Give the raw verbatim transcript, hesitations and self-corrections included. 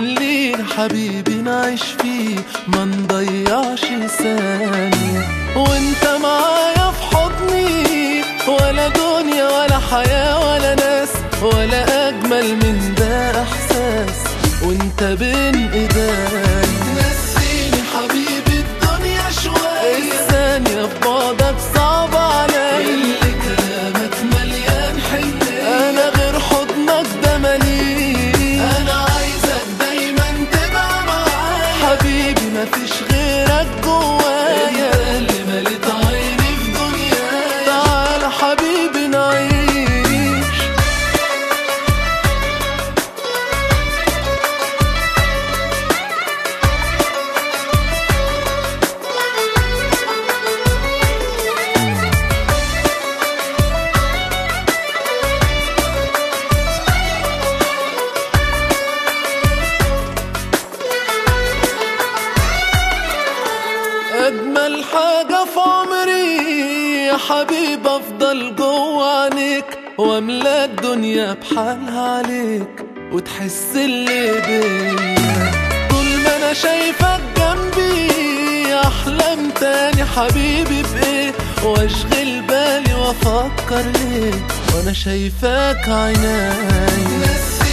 لينا حبيبي نعيش فيه ما نضيعش ثانية، وانت معايا في حضني، ولا دنيا ولا حياة ولا ناس ولا أجمل من ده إحساس وانت بين إيديا. نسيني حبيبي الدنيا شوية، الثانية في بعدك صعبة عليا، اللي كلامك مليان حنية، أنا غير حضنك ده مليء، أنا عايزك دايما تبقى معايا حبيبي مفيش غيرك جوايا، انت اللي مليت عيني في دنيايا، تعالى حبيبي نعيش. أجمل حاجة في عمري يا حبيب أفضل جوا عينيك، وأملا الدنيا بحالها عليك وتحس اللي بيا، طول ما أنا شايفك جنبي أحلم تاني حبيبي بإيه، وأشغل بالي وأفكر ليه وأنا شايفك عيناي.